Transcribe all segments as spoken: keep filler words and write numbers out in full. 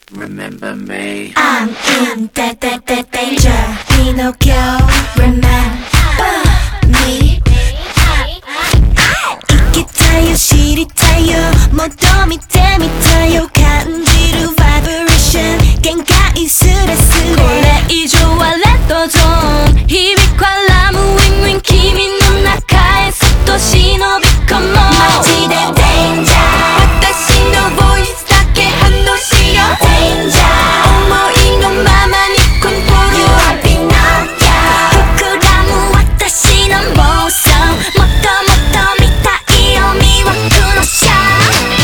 Remember me. I'm in that that that danger. Pinocchio, remember me. 聞きたいよ知りたいよもっと見てみたいよ感じるバイブレーション限界すれすれこれ以上はレッドゾーン響くアラームウィンウィン君の中へそっと忍び込もうマジでデンジャー私のボイスだけ反応しようデンジャー思いのままにコントロール You are Pinocchio 膨らむ私の妄想もっともっと見たいよ魅惑のシャー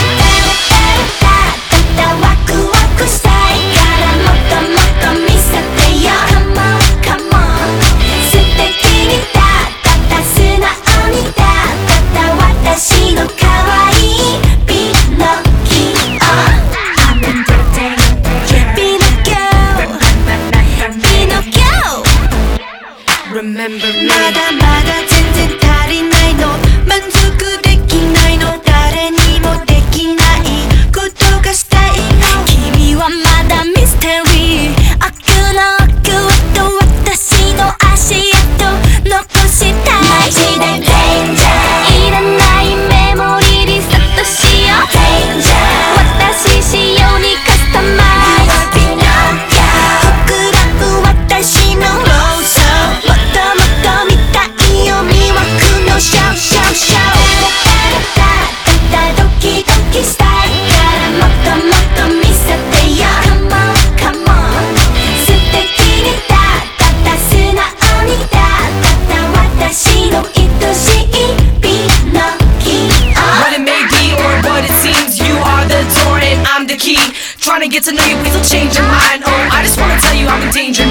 ただワクワクしたいからもっともっと見せてよ Come on, come on 素敵にだただ素直にだただ私の可愛いピノキオ I'm in the day ピノキオピノキオ Remember me. まだまだ全然足りないの満足できないの誰にもできないことがしたいの君はまだミステリー悪の奥へと私の足跡残したいマジでデンジャーいらないメモリリセットしようデンジャー私仕様にカスタマイズ You are Pinocchio 膨らむ私の妄想もっともっと見たいよ魅惑のシャウシャウシャウただドキドキしたいからもっともっと見せてよ Come on, come on 素敵にだただ素直にだただ私の愛しいピノキオ What it may be or what it seems, you are the door and I'm the key. Trying to get to know you, please don't change your mind. Oh, I just wanna tell you I'm in danger